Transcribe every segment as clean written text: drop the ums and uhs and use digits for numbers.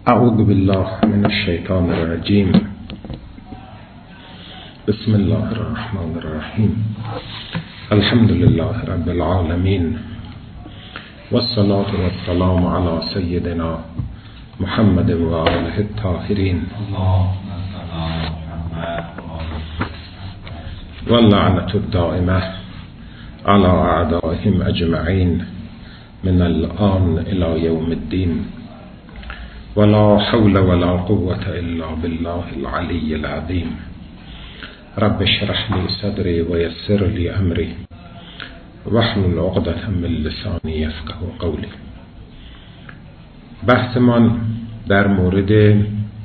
اعوذ بالله من الشیطان الرجیم. بسم الله الرحمن الرحیم. الحمد لله رب العالمین والصلاة والسلام علی سیدنا محمد و آله الطاهرین واللعنة الدائمة على اعدائهم اجمعین من الآن الى یوم الدین ولا حول ولا قوة الا بالله العلی العظیم. رب اشرح لي صدري ويسر لي امري واحلل عقدة من لساني يفقهوا قولي. بحثمان در مورد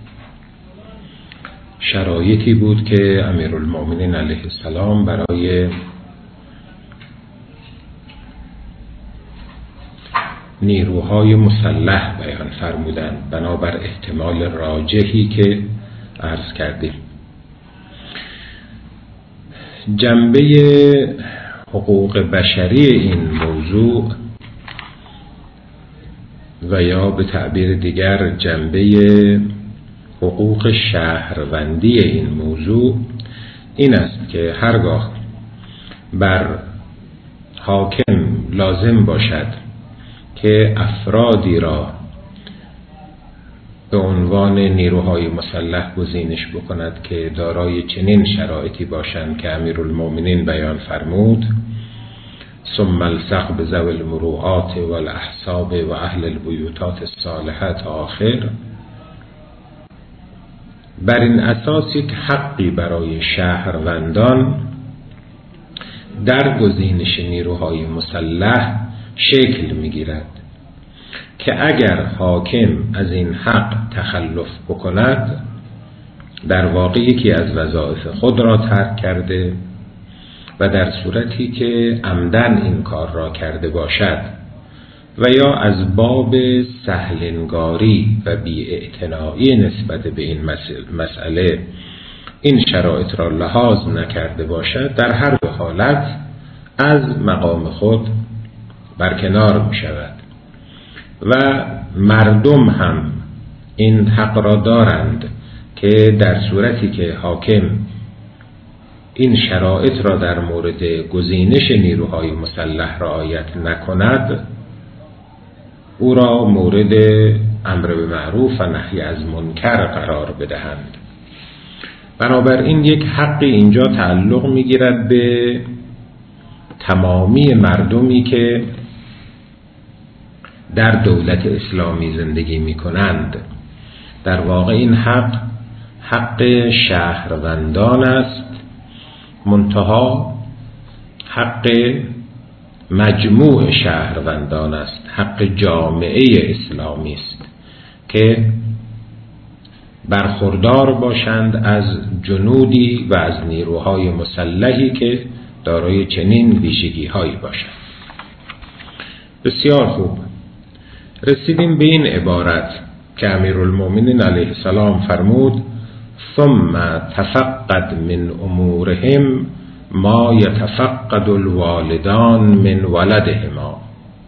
شرایطی بود که امیرالمؤمنین علیه السلام برای نیروهای مسلح بیان فرمودند بنابر احتمال راجحی که عرض کردیم. جنبه حقوق بشری این موضوع و یا به تعبیر دیگر جنبه حقوق شهروندی این موضوع این است که هرگاه بر حاکم لازم باشد که افرادی را به عنوان نیروهای مسلح گزینش بکند که دارای چنین شرایطی باشند که امیرالمؤمنین بیان فرمود: ثم الصق بذوی المروءات والاحساب و اهل البیوتات الصالحه آخر. بر این اساس یک حقی برای شهروندان در گزینش نیروهای مسلح شکل میگیرد که اگر حاکم از این حق تخلف بکند در واقع یکی از وظایف خود را ترک کرده و در صورتی که عمدن این کار را کرده باشد و یا از باب سهلنگاری و بی‌اعتنایی نسبت به این مسئله این شرایط را لحاظ نکرده باشد، در هر دو حالت از مقام خود برکنار می شود و مردم هم این حق را دارند که در صورتی که حاکم این شرایط را در مورد گزینش نیروهای مسلح رعایت نکند او را مورد امر به معروف و نهی از منکر قرار بدهند. بنابراین یک حقی اینجا تعلق می گیرد به تمامی مردمی که در دولت اسلامی زندگی می کنند. در واقع این حق شهروندان است، منتها حق مجموع شهروندان است، حق جامعه اسلامی است که برخوردار باشند از جنودی و از نیروهای مسلحی که دارای چنین ویژگی هایی باشند. بسیار خوب، رسیدیم به این عبارت که امیرالمؤمنین علیه السلام فرمود: ثم تفقد من امورهم ما یتفقد الوالدان من ولدهما.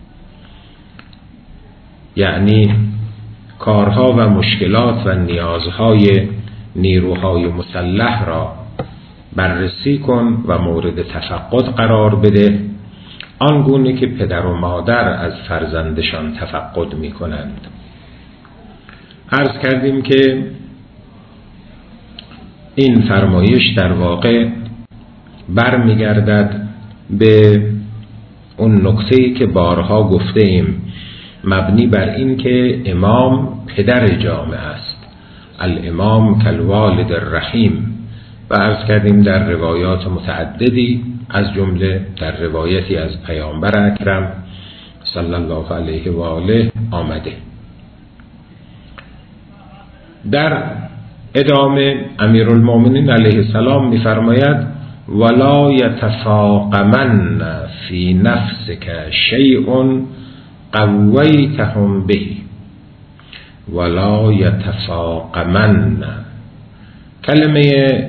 یعنی کارها و مشکلات و نیازهای نیروهای مسلح را بررسی کن و مورد تفقد قرار بده، آنگونه که پدر و مادر از فرزندشان تفقد می کنند. عرض کردیم که این فرمایش در واقع برمیگردد به اون نکته‌ای که بارها گفته ایم، مبنی بر این که امام پدر جامعه است، الامام کالوالد الرحیم، و عرض کردیم در روایات متعددی از جمله در روایتی از پیامبر اکرم صلی الله علیه و آله آمده. در ادامه امیرالمؤمنین علیه السلام می‌فرماید: ولا یتفاقمن فی نفسک شیء قویتهم به ولا یتفاقمن. کلمه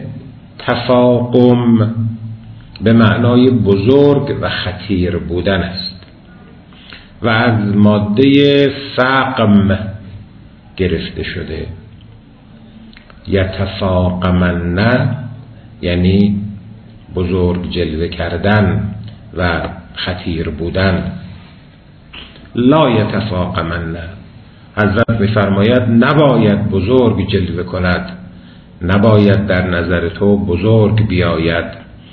تفاقم به معنای بزرگ و خطیر بودن است و از ماده فقم گرفته شده. یتفاقمن یعنی بزرگ جلوه کردن و خطیر بودن. لا یتفاقمن، حضرت می‌فرماید نباید بزرگ جلوه کند، نباید در نظر تو بزرگ بیاید.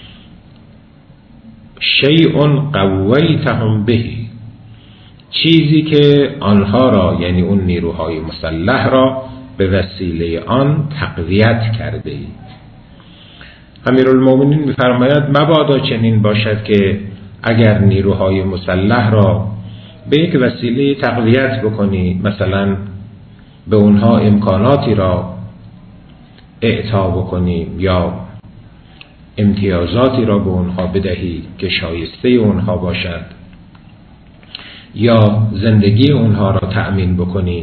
شیء قویتهم به، چیزی که آنها را یعنی اون نیروهای مسلح را به وسیله آن تقویت کرده ای. امیرالمومنین می‌فرماید مبادا چنین باشد که اگر نیروهای مسلح را به یک وسیله تقویت بکنی، مثلا به اونها امکاناتی را اعطا بکنی یا امتیازاتی را به اونها بدهی که شایسته اونها باشد، یا زندگی اونها را تأمین بکنی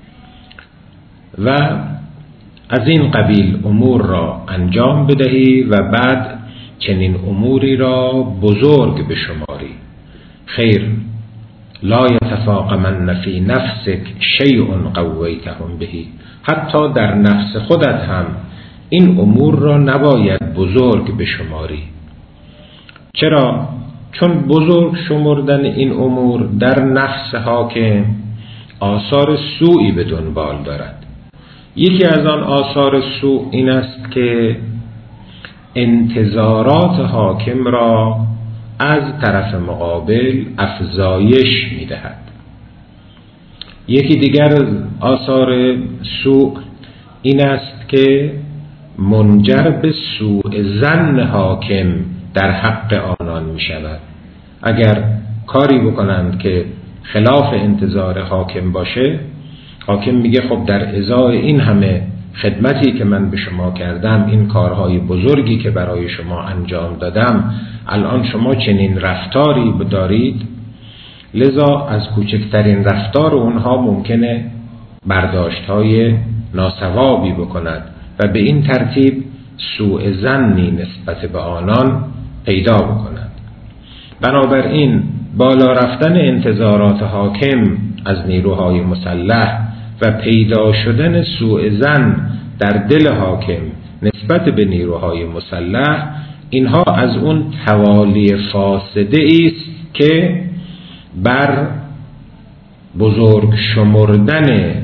و از این قبیل امور را انجام بدهی و بعد چنین اموری را بزرگ بشماری. خیر، لا یتفاقمن فی نفسک شیء قویتهم به، حتی در نفس خودت هم این امور را نباید بزرگ بشماری. چرا؟ چون بزرگ شمردن این امور در نفس حاکم آثار سوئی به دنبال دارد. یکی از آن آثار سوء این است که انتظارات حاکم را از طرف مقابل افزایش می‌دهد. یکی دیگر آثار سوء این است که منجر به سوء ظن حاکم در حق آنان می شود. اگر کاری بکنند که خلاف انتظار حاکم باشه، حاکم میگه خب در ازای این همه خدمتی که من به شما کردم، این کارهای بزرگی که برای شما انجام دادم، الان شما چنین رفتاری دارید، لذا از کوچکترین رفتار اونها ممکنه برداشت‌های ناصوابی بکند و به این ترتیب سوء ظنی نسبت به آنان پیدا بکند. بنابراین بالا رفتن انتظارات حاکم از نیروهای مسلح و پیدا شدن سوء ظن در دل حاکم نسبت به نیروهای مسلح، اینها از اون توالی فاسده است که بر بزرگ شمردن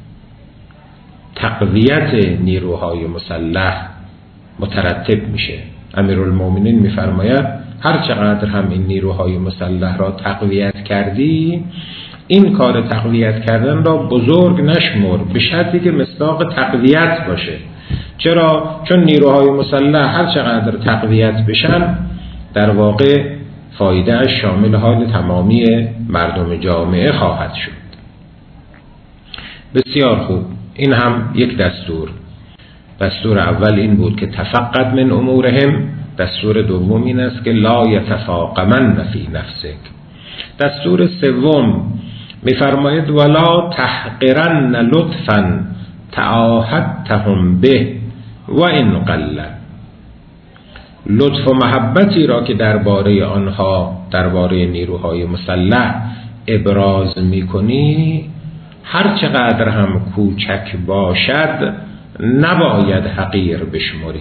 تقویت نیروهای مسلح مترتب میشه. امیرالمومنین میفرماید هر چقدر هم این نیروهای مسلح را تقویت کردی، این کار تقویت کردن را بزرگ نشمر، به شرطی که مصداق تقویت باشه. چرا؟ چون نیروهای مسلح هر چقدر تقویت بشن، در واقع فایده شامل حال تمامی مردم جامعه خواهد شد. بسیار خوب، این هم یک دستور. دستور اول این بود که تفقد من امورهم. دستور دوم این است که لا یتفاقمن فی نفسک. دستور سوم می‌فرماید ولا تحقرن لطفا تعاهدتهم به و ان قل. لطف و محبتی را که درباره آنها، درباره نیروهای مسلح ابراز می‌کنی، هر چقدر هم کوچک باشد نباید حقیر بشمری.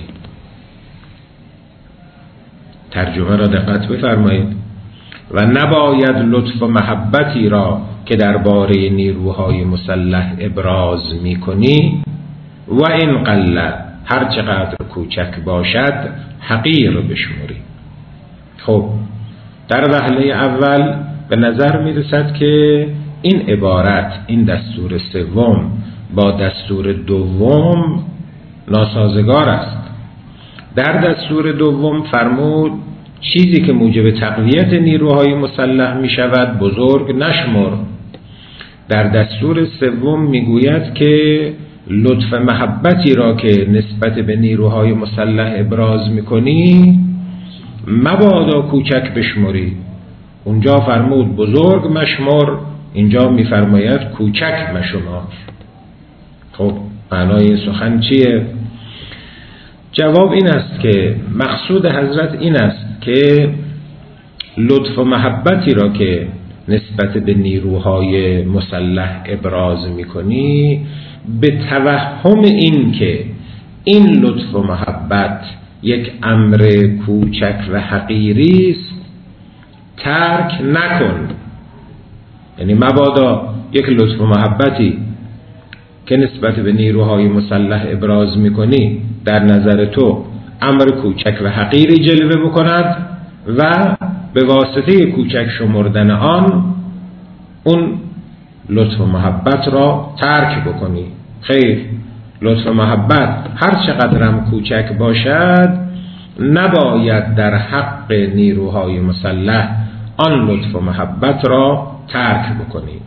ترجمه را دقت بفرمایید. و نباید لطف و محبتی را که درباره نیروهای مسلح ابراز می‌کنی و این قل، هر چقدر کوچک باشد حقیر بشمری. خب در وهله اول به نظر می‌رسد که این عبارت، این دستور سوم با دستور دوم ناسازگار است. در دستور دوم فرمود چیزی که موجب تقویت نیروهای مسلح می شود بزرگ نشمر. در دستور سوم می گوید که لطف محبتی را که نسبت به نیروهای مسلح ابراز می کنی مبادا کوچک بشمری. اونجا فرمود بزرگ مشمر، اینجا می فرماید کوچک مشمار. خب معنای این سخن چیه؟ جواب این است که مقصود حضرت این است که لطف و محبتی را که نسبت به نیروهای مسلح ابراز میکنی به توهم این که این لطف و محبت یک امر کوچک و حقیری است ترک نکن. یعنی مبادا یک لطف و محبتی که نسبت به نیروهای مسلح ابراز میکنی در نظر تو امر کوچک و حقیری جلوه بکند و به واسطه کوچک شمردن آن اون لطف و محبت را ترک بکنی. خیر، لطف و محبت هر چقدرم کوچک باشد نباید در حق نیروهای مسلح آن لطف و محبت را ترک بکنی.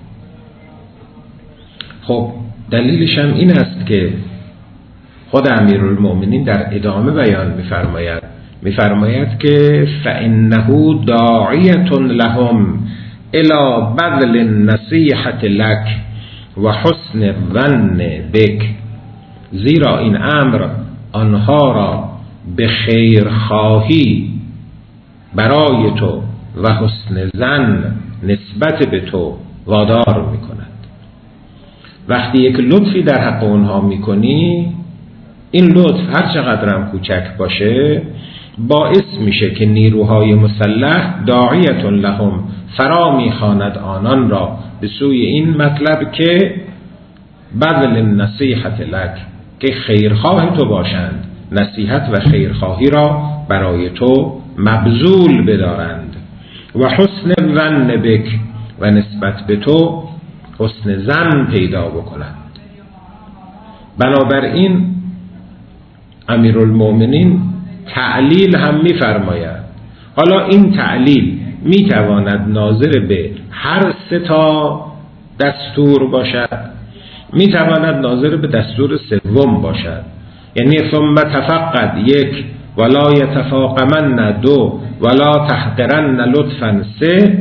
خب دلیلش هم این است که خود امیرالمؤمنین در ادامه بیان می‌فرماید که فإنه داعیة لهم الی بذل النصیحة لک و حسن الظن بک، زیرا این امر آنها را به خیرخواهی برای تو و حسن ظن نسبت به تو وادار می‌کند. وقتی یک لطفی در حق اونها می‌کنی، این لطف هر چقدر هم کوچک باشه باعث میشه که نیروهای مسلح داعیة لهم فرا میخواند آنان را به سوی این مطلب که بذل النصیحة لک، که خیرخواه تو باشند، نصیحت و خیرخواهی را برای تو مبذول بدارند و حسن ظن بک و نسبت به تو حسن ظن پیدا بکنند. بنابراین امیرالمؤمنین تعلیل هم می‌فرماید. حالا این تعلیل می‌تواند ناظر به هر سه تا دستور باشد، می‌تواند ناظر به دستور سوم باشد، یعنی ثم تفقد یک، ولا یتفاقمن دو، ولا تحقرن لطفا سه.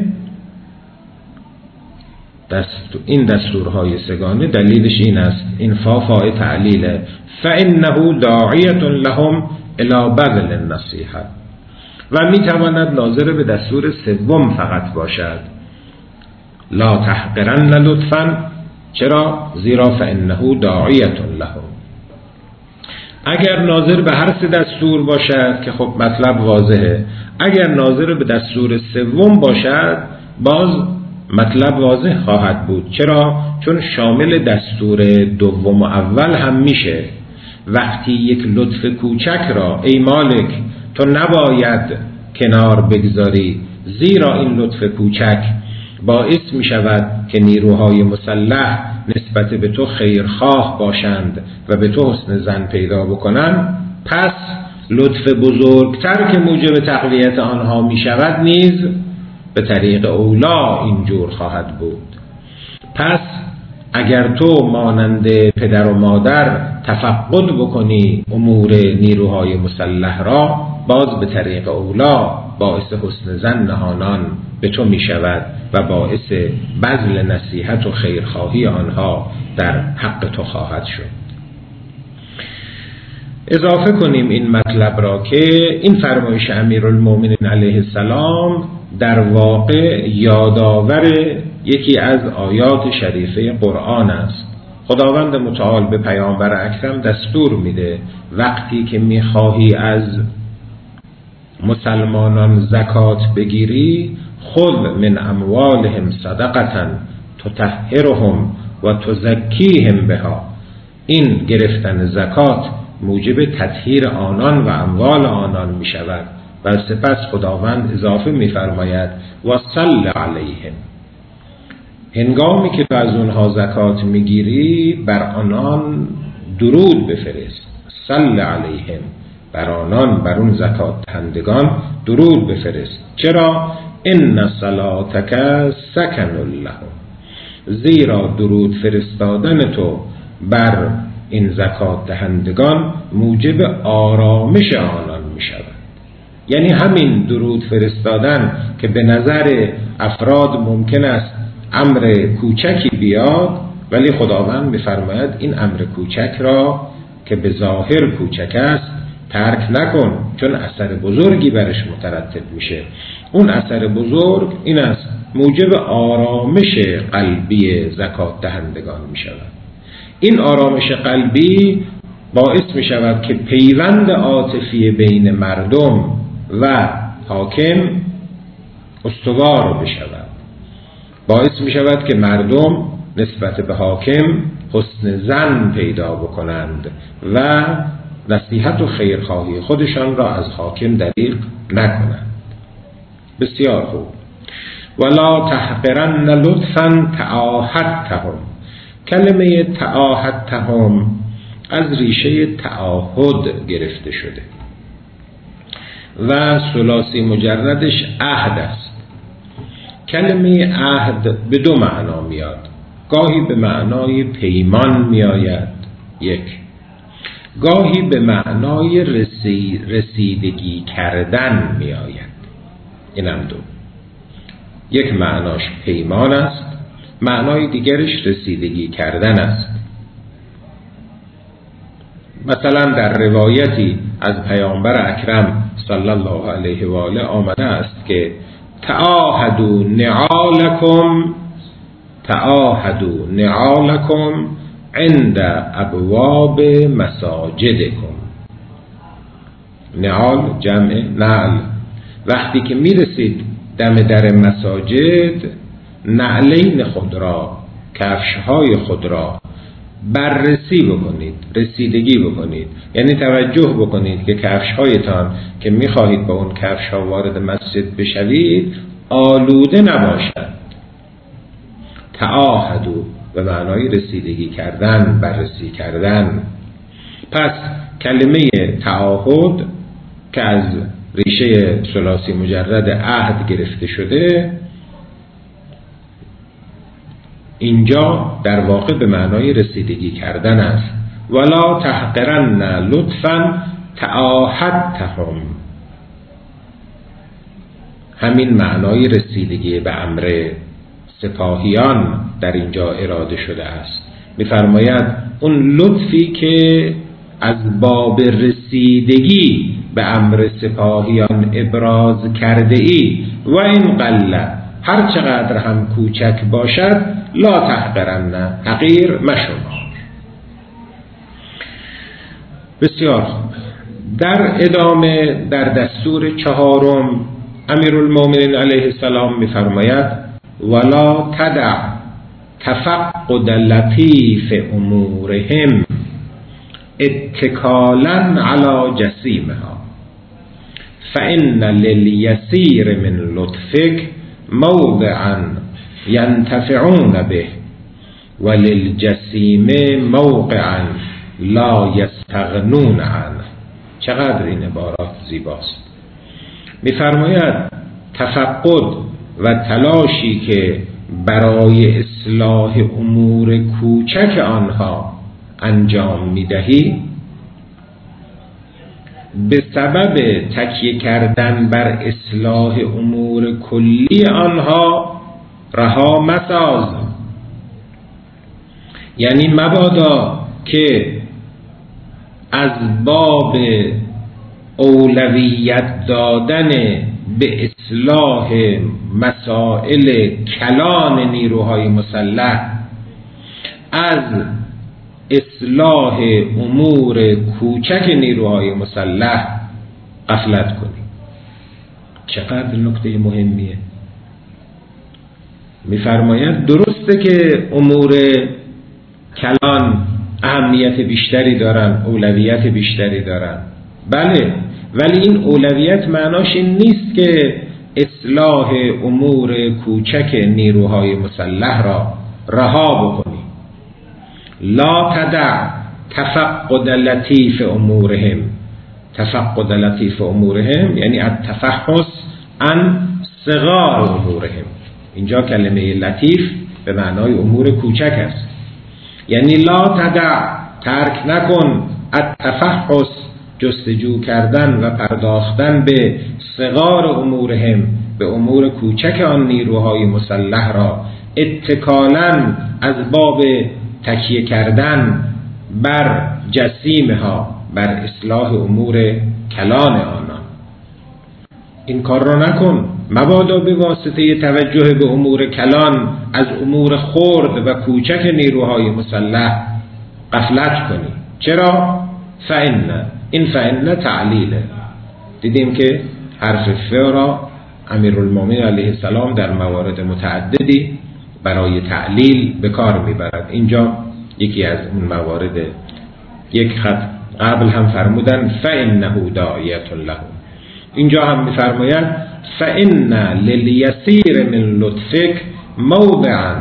این دستورهای سگانه دلیلش این است، این فای تعلیله، فإنه داعیة لهم الی بذل النصیحة، و میتواند ناظر به دستور سوم فقط باشد، لا تحقرن لطفا. چرا؟ زیرا فإنه داعیة لهم. اگر ناظر به هر سه دستور باشد که خب مطلب واضحه، اگر ناظر به دستور سوم باشد باز مطلب واضح خواهد بود. چرا؟ چون شامل دستور دوم و اول هم میشه. وقتی یک لطف کوچک را ای مالک تو نباید کنار بگذاری، زیرا این لطف کوچک باعث می شود که نیروهای مسلح نسبت به تو خیرخواه باشند و به تو حسن ظن پیدا بکنند، پس لطف بزرگتر که موجب تقویت آنها می شود نیز به طریق اولا اینجور خواهد بود. پس اگر تو مانند پدر و مادر تفقد بکنی امور نیروهای مسلح را، باز به طریق اولا باعث حسن ظن آنان به تو می شود و باعث بذل نصیحت و خیرخواهی آنها در حق تو خواهد شد. اضافه کنیم این مطلب را که این فرمایش امیرالمؤمنین علیه السلام در واقع یادآور یکی از آیات شریفه قرآن است. خداوند متعال به پیامبر اکرم دستور میده وقتی که میخواهی از مسلمانان زکات بگیری، خذ من اموالهم صدقة تطهرهم و تزکیهم بها. این گرفتن زکات موجب تطهیر آنان و اموال آنان می شود. و سپس خداوند اضافه می فرماید و صل علیهم، هنگامی که تو از اونها زکات می گیری بر آنان درود بفرست. صل علیهم، بر آنان، بر اون زکات دهندگان درود بفرست. چرا؟ ان صلاتک سکن لهم، زیرا درود فرستادن تو بر این زکات دهندگان موجب آرامش آنان می شود. یعنی همین درود فرستادن که به نظر افراد ممکن است امر کوچکی بیاد، ولی خداوند می‌فرماید این امر کوچک را که به ظاهر کوچک است ترک نکن، چون اثر بزرگی برش مترتب میشه. اون اثر بزرگ این است موجب آرامش قلبی زکات دهندگان می شود. این آرامش قلبی باعث می شود که پیوند عاطفی بین مردم و حاکم استوار بشود. باعث می شود که مردم نسبت به حاکم حسن ظن پیدا بکنند و نصیحت و خیرخواهی خودشان را از حاکم دریغ نکنند. بسیار خوب. ولا تحقرن لطفا تعاهدتهم. کلمه تعاهدتهم از ریشه تعاهد گرفته شده و ثلاثی مجردش عهد است. کلمه عهد به دو معنا میاد. گاهی به معنای پیمان میآید، یک. گاهی به معنای رسیدگی کردن میآید. اینم دو. یک معناش پیمان است، معنای دیگرش رسیدگی کردن است. مثلا در روایتی از پیامبر اکرم صلی الله علیه و آله آمده است که تعاهدوا نعالکم عند ابواب مساجدکم. نعال جمع نعل. وقتی که میرسید دم در مساجد، نعلین خود را، کفشهای خود را بررسی بکنید، رسیدگی بکنید. یعنی توجه بکنید که کفشهایتان که میخواهید با اون کفشها وارد مسجد بشوید آلوده نباشد. تعاهدو به معنای رسیدگی کردن، بررسی کردن. پس کلمه تعاهد که از ریشه ثلاثی مجرد عهد گرفته شده، اینجا در واقع به معنای رسیدگی کردن است. ولا تحقرن لطفا تعاهدتهم. همین معنای رسیدگی به امر سپاهیان در اینجا اراده شده است. می‌فرماید اون لطفی که از باب رسیدگی به امر سپاهیان ابراز کرده ای و این قله، هر چقدر هم کوچک باشد، لا تحقرن، حقیر مشمار. بسیار خوب. در ادامه در دستور چهارم امیرالمومنین علیه السلام می‌فرماید ولا تدع تفقد لطیف امورهم اتکالا علی جسیمها فإن لليسير من لطفك موضعا ينتفعون به وللجسیم موقعا لا يستغنون عنه. چقدر این عبارات زیباست. می‌فرماید تفقد و تلاشی که برای اصلاح امور کوچک آنها انجام می‌دهی به سبب تکیه کردن بر اصلاح امور کلی آنها رها مساز. یعنی مبادا که از باب اولویت دادن به اصلاح مسائل کلان نیروهای مسلح از اصلاح امور کوچک نیروهای مسلح غفلت کنی. چقدر نکته مهمیه. می‌فرماید درسته که امور کلان اهمیت بیشتری دارن، اولویت بیشتری دارن، بله، ولی این اولویت معناش این نیست که اصلاح امور کوچک نیروهای مسلح را رها بکنی. لا تدع تفقد لطیف امورهم. تفقد لطیف امورهم یعنی التفحص عن صغار امورهم. اینجا کلمه لطیف به معنای امور کوچک است. یعنی لا تدع، ترک نکن، التفحص، جستجو کردن و پرداختن به صغار امورهم، به امور کوچک آن نیروهای مسلح را، اتکالاً از باب تکیه کردن بر جسیمها، بر اصلاح امور کلان آنان. این کار را نکن. مبادا به واسطه توجه به امور کلان از امور خرد و کوچک نیروهای مسلح غفلت کنی. چرا؟ این فإن تعلیله. دیدیم که حرف ف را امیرالمومنین علیه السلام در موارد متعددی برای تعلیل به کار میبرد. اینجا یکی از اون موارد، یک خط قبل هم فرمودن فإنه داعیة له، اینجا هم میفرماید فإن للیسیر من لطفک موضعا،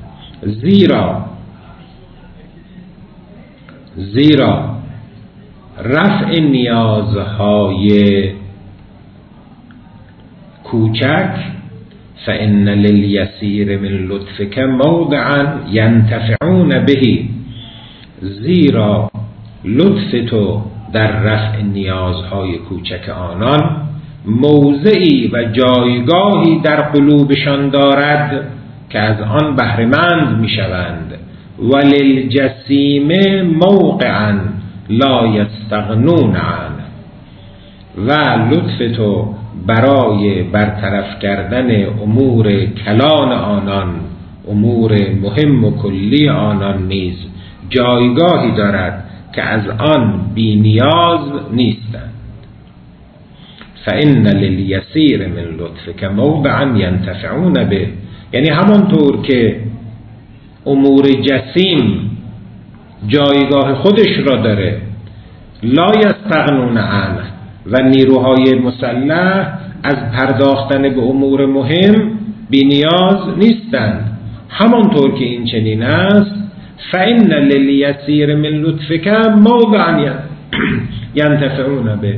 زیرا رفع نیازهای کوچک، فإن للیسیر من لطفک موضعا ینتفعون به، زیرا لطف تو در رفع نیازهای کوچک آنان موضعی و جایگاهی در قلوبشان دارد که از آن بهره‌مند میشوند. وللجسیم موقعا لا یستغنون عنه، و لطف تو برای برطرف کردن امور کلان آنان، امور مهم و کلی آنان نیز جایگاهی دارد که از آن بی نیاز نیستند. فإن للیسیر من لطفک موضعا ینتفعون به، یعنی همانطور که امور جسیم جایگاه خودش را داره، لا یستغنون عنه، و نیروهای مسلح از پرداختن به امور مهم بی نیاز نیستند، همانطور که این چنین است فإن للیسیر من لطفک موضعا ینتفعون به،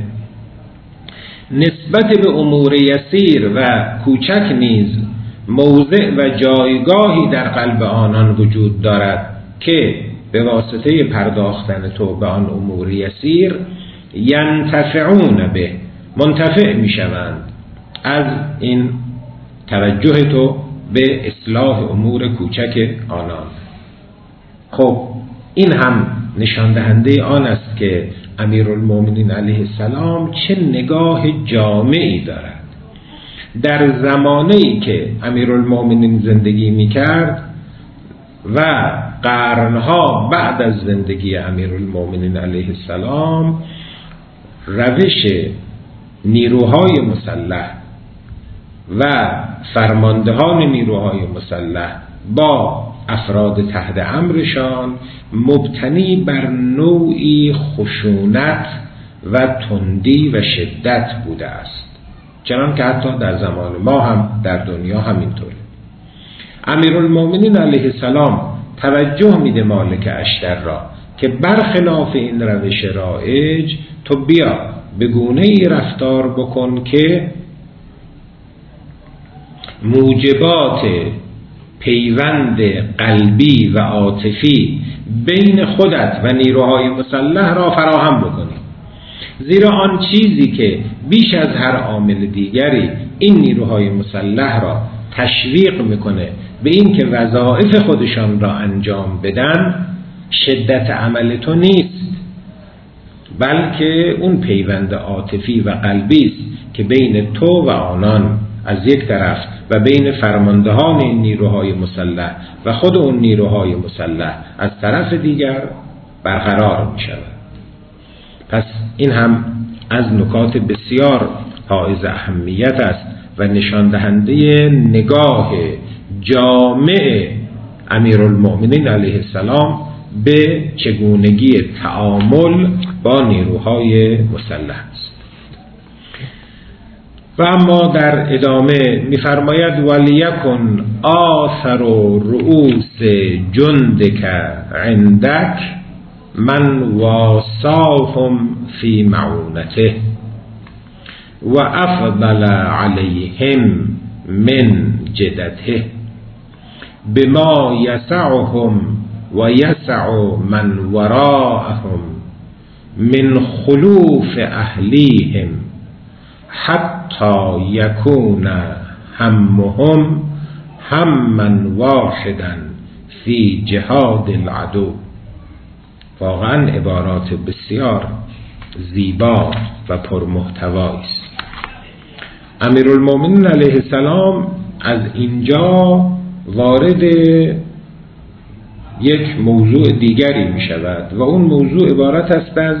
نسبت به امور یسیر و کوچک نیز موضع و جایگاهی در قلب آنان وجود دارد که به واسطه پرداختن تو به آن امور یسیر ینتفعون به، منتفع می شوند از این توجه تو به اصلاح امور کوچک آنان. خب این هم نشان دهنده آن است که امیرالمومنین علیه السلام چه نگاه جامعی دارد. در زمانه‌ای که امیرالمومنین زندگی می‌کرد و قرنها بعد از زندگی امیرالمومنین علیه السلام، روش نیروهای مسلح و فرماندهان نیروهای مسلح با افراد تحت امرشان مبتنی بر نوعی خشونت و تندی و شدت بوده است، چنان که حتی در زمان ما هم در دنیا همینطوره. امیرالمومنین علیه السلام توجه میده مالک اشتر را که برخلاف این روش رایج تو بیا به گونه‌ای رفتار بکن که موجبات پیوند قلبی و عاطفی بین خودت و نیروهای مسلح را فراهم بکنی، زیرا آن چیزی که بیش از هر عامل دیگری این نیروهای مسلح را تشویق میکنه به این که وظایف خودشان را انجام بدن شدت عمل تو نیست، بلکه اون پیوند عاطفی و قلبی است که بین تو و آنان از یک طرف و بین فرماندهان این نیروهای مسلح و خود اون نیروهای مسلح از طرف دیگر برقرار می شود. پس این هم از نکات بسیار حائز اهمیت است و نشان دهنده نگاه جامع امیرالمومنین علیه السلام به چگونگی تعامل با نیروهای مسلح است. و اما در ادامه می‌فرماید ولیکن آثر رؤوس جندک عندک من واساهم فی معونته و افضل علیهم من جدته بما یسعهم و یسع من وراءهم من خلوف اهلیهم حتی یکون همهم هممن واحدا فی جهاد العدو. واقعا عبارات بسیار زیبا و پرمحتوایی است. امیرالمومنین علیه السلام از اینجا وارد یک موضوع دیگری می شود و اون موضوع عبارت است از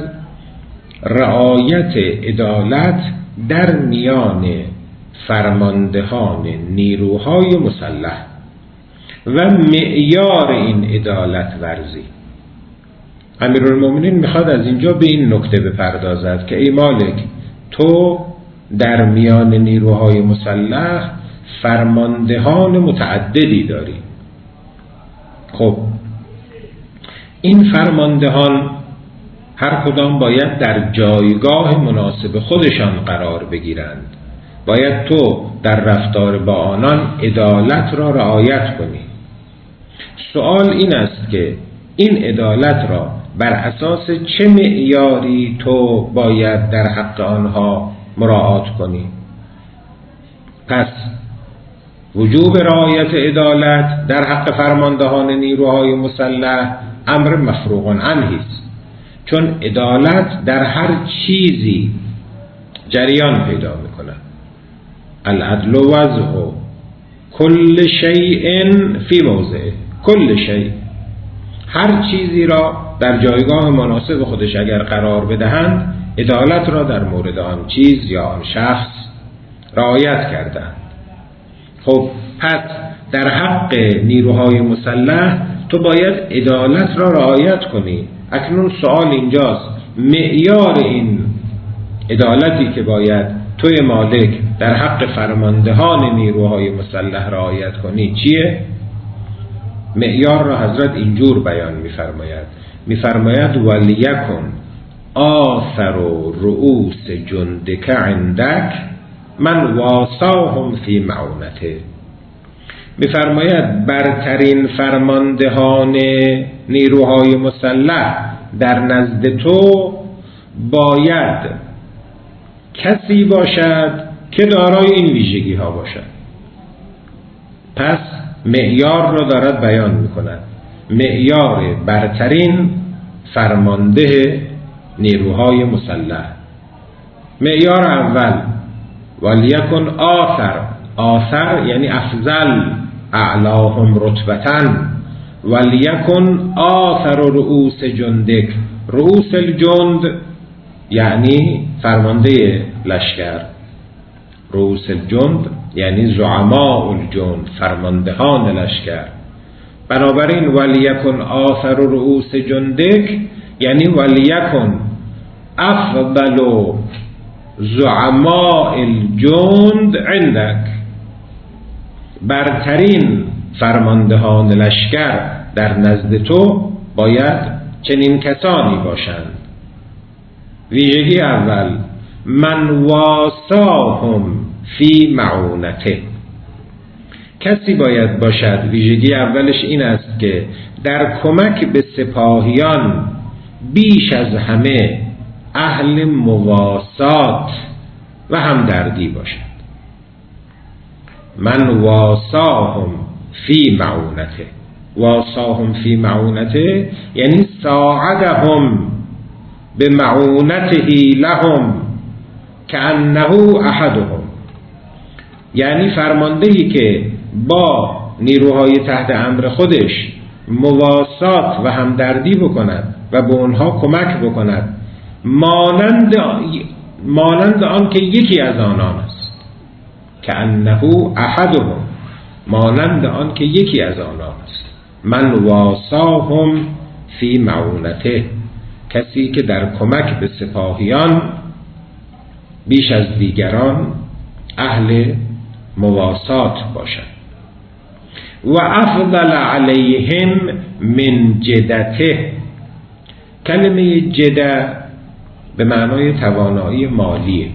رعایت عدالت در میان فرماندهان نیروهای مسلح و معیار این عدالت ورزی. امیرالمومنین میخواد از اینجا به این نکته بپردازد که ای مالک، تو در میان نیروهای مسلح فرماندهان متعددی داری. خب این فرماندهان هر کدام باید در جایگاه مناسب خودشان قرار بگیرند. باید تو در رفتار با آنان عدالت را رعایت کنی. سوال این است که این عدالت را بر اساس چه معیاری تو باید در حق آنها مراعات کنی؟ پس وجوب رعایت عدالت در حق فرماندهان نیروهای مسلح امر مفروغ عنه است، چون عدالت در هر چیزی جریان پیدا می‌کند. العدل وضع کل شیء فی موضعه، کل شیء، هر چیزی را در جایگاه مناسب خودش اگر قرار بدهند، عدالت را در مورد آن چیز یا آن شخص رعایت کردند. خب پس در حق نیروهای مسلح تو باید عدالت را رعایت کنی. اکنون سوال اینجاست، معیار این عدالتی که باید توی مالک در حق فرماندهان نیروهای مسلح رعایت کنی چیه؟ معیار را حضرت اینجور بیان می‌فرماید ولیکن آثر رؤوس جندک عندک من واساهم فی معونته. می‌فرماید برترین فرماندهان نیروهای مسلح در نزد تو باید کسی باشد که دارای این ویژگی ها باشد. پس معیار را دارد بیان می‌کند. معیار برترین فرمانده نیروهای مسلح. معیار اول ولیکن آثر یعنی افضل، اعلاهم رتبتن. ولیکن آثر رؤوس جندک، رؤوس الجند یعنی فرمانده لشکر، رؤوس الجند یعنی زعماء الجند، فرماندهان لشکر. بنابراین ولیکن آثر رؤوس جندک یعنی ولیکن افضل زعماء الجند عندک، برترین فرماندهان لشکر در نزد تو باید چنین کسانی باشند. ویژگی اول من واساهم فی معونته، کسی باید باشد، ویژگی اولش این است که در کمک به سپاهیان بیش از همه اهل مواسات و همدردی باشد. من واساهم فی معونته، واساهم فی معونته یعنی ساعدهم به معونته لهم کأنه احدهم، یعنی فرماندهی که با نیروهای تحت امر خودش مواسات و همدردی بکند و به اونها کمک بکند، مانند آن که یکی از آنان است. کأنه احدهم، مانند آن که یکی از آنان است. من واساهم فی معونته، کسی که در کمک به سپاهیان بیش از دیگران اهل مواسات باشد. و افضل علیهم من جدته، کلمه جده به معنای توانایی مالیه.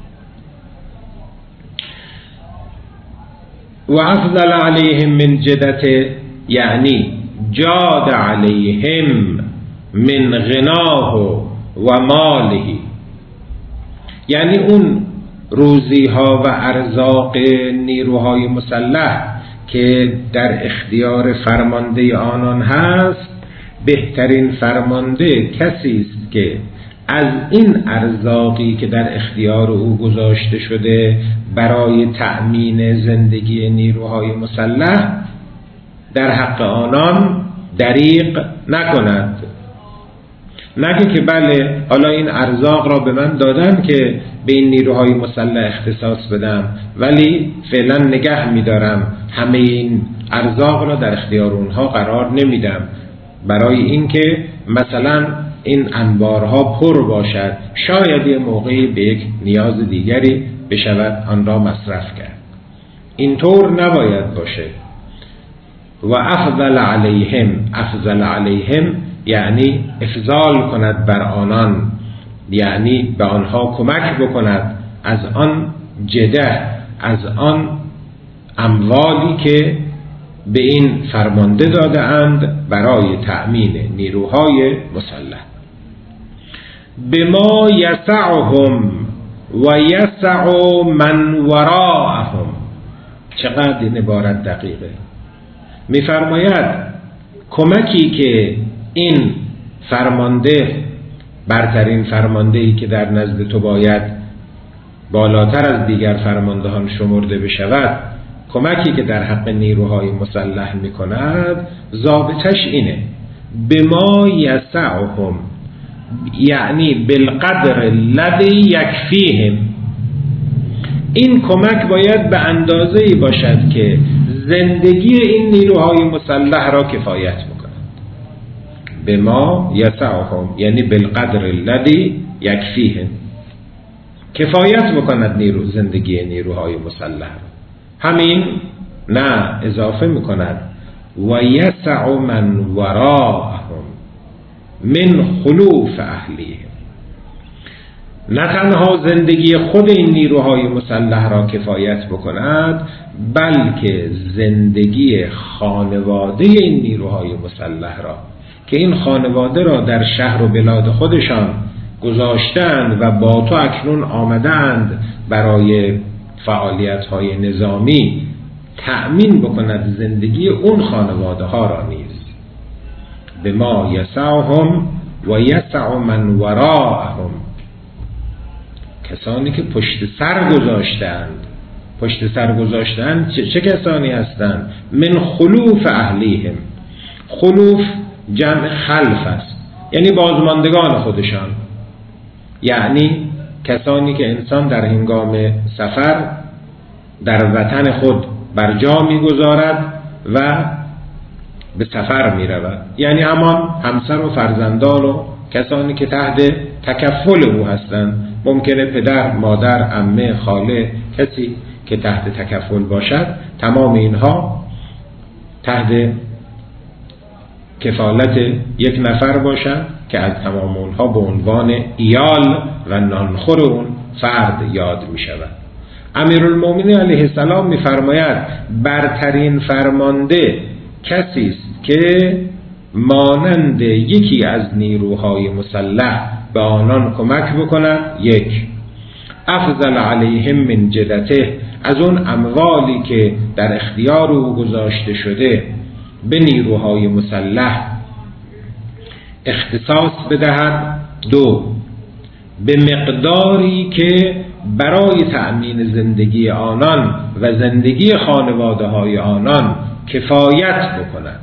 و افضل علیهم من جدته یعنی جاد علیهم من غناه و ماله، یعنی اون روزی ها و ارزاق نیروهای مسلح که در اختیار فرمانده آنان هست، بهترین فرمانده کسی است که از این ارزاقی که در اختیار او گذاشته شده برای تأمین زندگی نیروهای مسلح در حق آنان دریغ نکند. نگه که بله حالا این ارزاق را به من دادن که به این نیروهای مسلح اختصاص بدم، ولی فعلا نگه می‌دارم، همه این ارزاق را در اختیار اونها قرار نمیدم برای اینکه مثلا این انبارها پر باشد، شاید یه موقعی به یک نیاز دیگری بشود آن را مصرف کرد. اینطور نباید باشه. و افضل علیهم یعنی افضال کند بر آنان، یعنی به آنها کمک بکند از آن جده، از آن اموالی که به این فرمانده داده اند برای تأمین نیروهای مسلح. بما یسعهم و یسع من وراءهم. چقدر این عبارت دقیقه. می‌فرماید کمکی که این فرمانده، برترین فرماندهی که در نزد تو باید بالاتر از دیگر فرماندهان شمرده بشود، کمکی که در حق نیروهای مسلح می‌کند ضابطش اینه: بما یسعهم، یعنی بالقدر الذی یکفیهم. این کمک باید به اندازه‌ای باشد که زندگی این نیروهای مسلح را کفایت بکند. بما یسعهم یعنی بالقدر الذی یکفیهم، کفایت بکند زندگی نیروهای مسلح. همین نه، اضافه میکند و یسع من وراءهم من خلوف اهلیهم. نه تنها زندگی خود این نیروهای مسلح را کفایت بکند، بلکه زندگی خانواده این نیروهای مسلح را که این خانواده را در شهر و بلاد خودشان گذاشتند و با تو اکنون آمدند برای فعالیت‌های نظامی، تأمین بکند زندگی اون خانواده ها را نیز. بما یسعهم و یسع من وراءهم، کسانی که پشت سر گذاشتند چه کسانی هستند؟ من خلوف اهلیهم. خلوف جمع خلف است، یعنی بازماندگان خودشان، یعنی کسانی که انسان در هنگام سفر در وطن خود بر جا می‌گذارد و به سفر می‌رود، یعنی همان همسر و فرزندان و کسانی که تحت تکفل او هستند. ممکنه پدر، مادر، عمه، خاله، کسی که تحت تکفل باشد، تمام اینها تحت کفالت یک نفر باشد که از تمام اونها به عنوان ایال و نانخور اون فرد یاد می شود. امیرالمومنین علیه السلام می فرماید برترین فرمانده کسی است که مانند یکی از نیروهای مسلح به آنان کمک بکند. یک، افضل علیهم من جدته، از اون اموالی که در اختیار او گذاشته شده به نیروهای مسلح اختصاص بدهد. دو، به مقداری که برای تأمین زندگی آنان و زندگی خانواده های آنان کفایت بکند.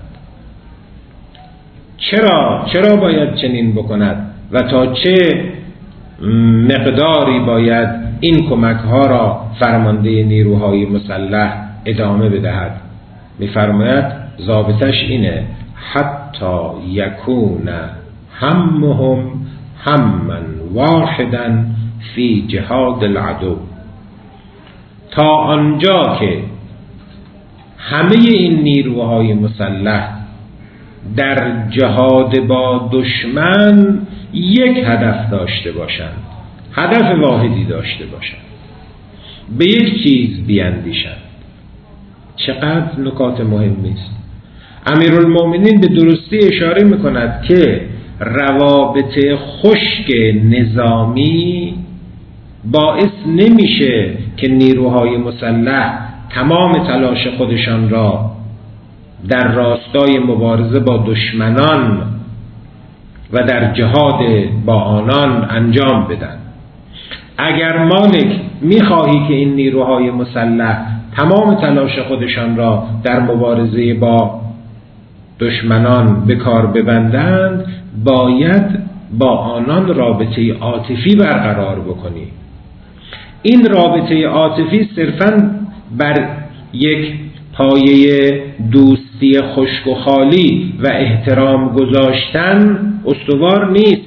چرا باید چنین بکند و تا چه مقداری باید این کمک ها را فرمانده نیروهای مسلح ادامه بدهد؟ می‌فرماید ضابطش اینه: حتی یکون همهم همًا واحداً فی جهاد العدو، تا آنجا که همه این نیروهای مسلح در جهاد با دشمن یک هدف داشته باشند، هدف واحدی داشته باشند، به یک چیز بیاندیشند. چقدر نکات مهمی است. امیرالمومنین به درستی اشاره می‌کند که روابط خشک نظامی باعث نمیشه که نیروهای مسلح تمام تلاش خودشان را در راستای مبارزه با دشمنان و در جهاد با آنان انجام بدن. اگر مالک میخواهی که این نیروهای مسلح تمام تلاش خودشان را در مبارزه با دشمنان به کار ببندند، باید با آنان رابطه عاطفی برقرار بکنی. این رابطه عاطفی صرفاً بر یک پایه دوستی خشک و خالی و احترام گذاشتن استوار نیست،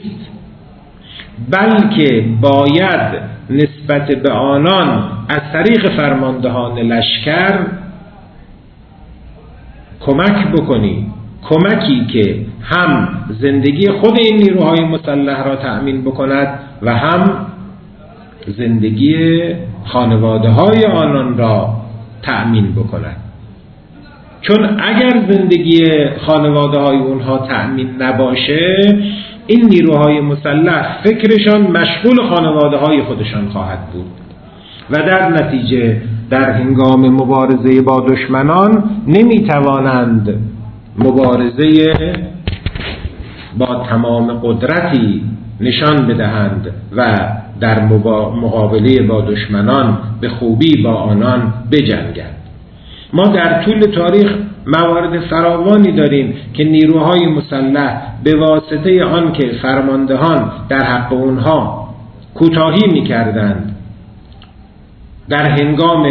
بلکه باید نسبت به آنان از طریق فرماندهان لشکر کمک بکنی، کمکی که هم زندگی خود این نیروهای مسلح را تأمین بکند و هم زندگی خانواده های آنان را تأمین بکند. چون اگر زندگی خانواده های اونها تأمین نباشه، این نیروهای مسلح فکرشان مشغول خانواده های خودشان خواهد بود و در نتیجه در هنگام مبارزه با دشمنان نمیتوانند مبارزه با تمام قدرتی نشان بدهند و در مقابله با دشمنان به خوبی با آنان بجنگند. ما در طول تاریخ موارد فراوانی داریم که نیروهای مسلح به واسطه آن که فرماندهان در حق اونها کوتاهی می‌کردند، در هنگام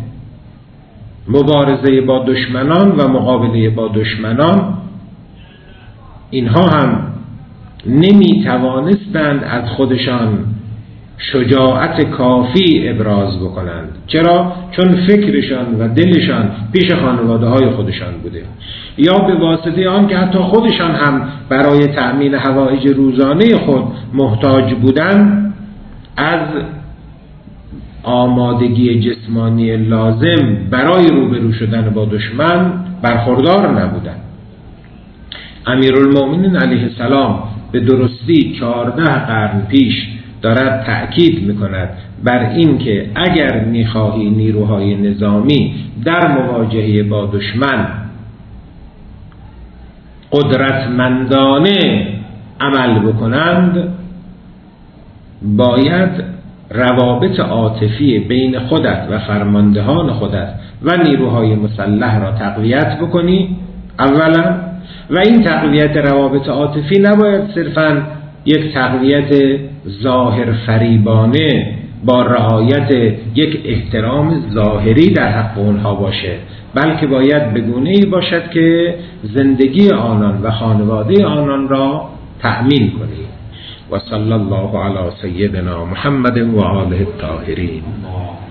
مبارزه با دشمنان و مقابله با دشمنان اینها هم نمی‌توانستند از خودشان شجاعت کافی ابراز بکنند. چرا؟ چون فکرشان و دلشان پیش خانواده های خودشان بوده، یا به واسطه آن که حتی خودشان هم برای تأمین حوائج روزانه خود محتاج بودند، از آمادگی جسمانی لازم برای روبرو شدن با دشمن برخوردار نبودند. امیرالمومنین علیه السلام به درستی 14 قرن پیش دارد تأکید میکند بر این که اگر میخواهی نیروهای نظامی در مواجهه با دشمن قدرتمندانه عمل بکنند، باید روابط عاطفی بین خودت و فرماندهان خودت و نیروهای مسلح را تقویت بکنی اولا، و این تقویت روابط عاطفی نباید صرفاً یک تقویت ظاهر فریبانه با رعایت یک احترام ظاهری در حق اونها باشه، بلکه باید به گونه‌ای باشد که زندگی آنان و خانواده آنان را تأمین کنی. و صلی الله علی سیدنا محمد و آله الطاهرین.